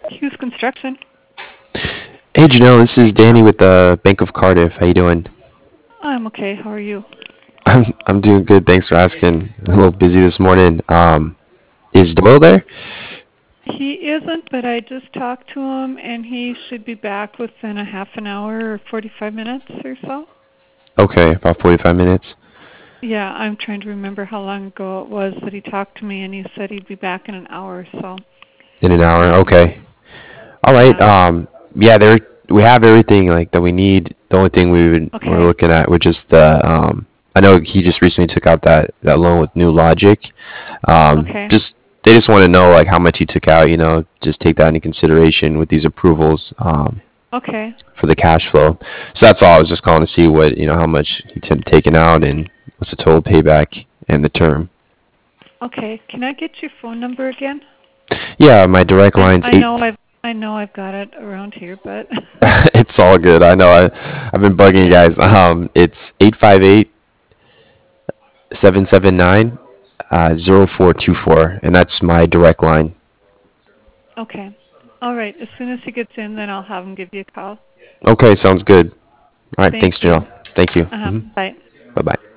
Hughes Construction. Hey Janelle, this is Danny with the Bank of Cardiff. How you doing? I'm okay. How are you? I'm doing good. Thanks for asking. A little busy this morning. Is Doyle there? He isn't, but I just talked to him, and he should be back within a half an hour or 45 minutes or so. Okay, about 45 minutes. Yeah, I'm trying to remember how long ago it was that he talked to me, and he said he'd be back in an hour or so. In an hour. Um, Okay. All right. yeah. Yeah, we have everything like that we need. The only thing we're Okay. looking at, we're just I know he just recently took out that loan with New Logic. Okay. Just they just want to know like how much he took out. Just take that into consideration with these approvals. Okay. For the cash flow. So that's all. I was just calling to see how much he taken out and what's the total payback and the term. Okay. Can I get your phone number again? Yeah, my direct I line's I eight. know I've I know I've got it around here, but It's all good. I know. I've been bugging you yeah. guys. It's 858-779 0424, and that's my direct line. Okay. All right. As soon as he gets in, then I'll have him give you a call. Okay, sounds good. All right, Thank thanks, you. Janelle. Thank you. Bye. Bye bye.